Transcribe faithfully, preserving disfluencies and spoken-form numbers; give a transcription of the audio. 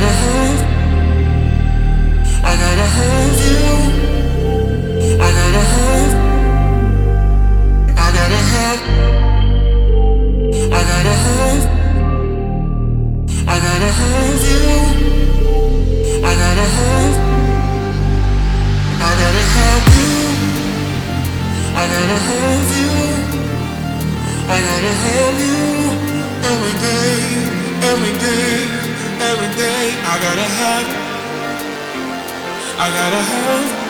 gotta have, I gotta have you. I gotta have, I gotta have, I gotta have, I gotta have you. I gotta have, I gotta have you. I gotta have you. I gotta have you every day, every day, every day. I gotta have, I gotta have.